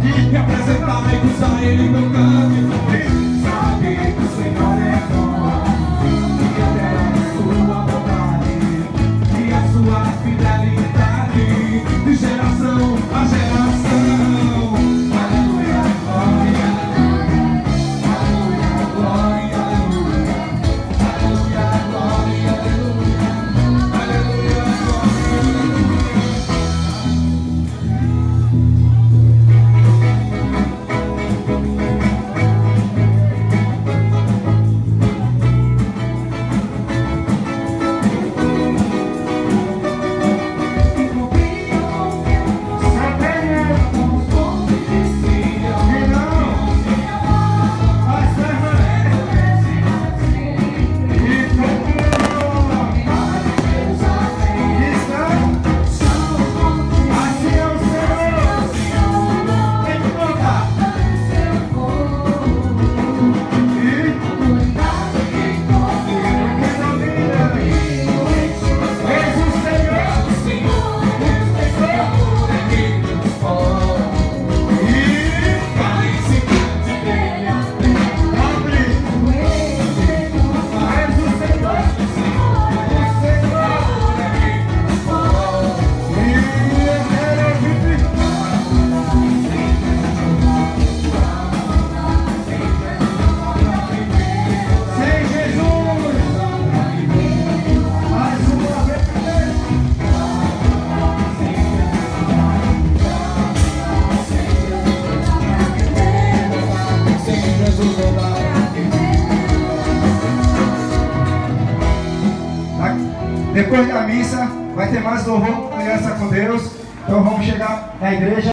Me apresentar e cruzar ele no canto. Sabe que o Senhor é bom, e até a sua bondade e a sua fidelidade de geração a geração. Aleluia, glória, aleluia, glória, aleluia, aleluia, glória, aleluia, aleluia, Depois da missa vai ter mais louvor, criança com Deus. Então vamos chegar na igreja.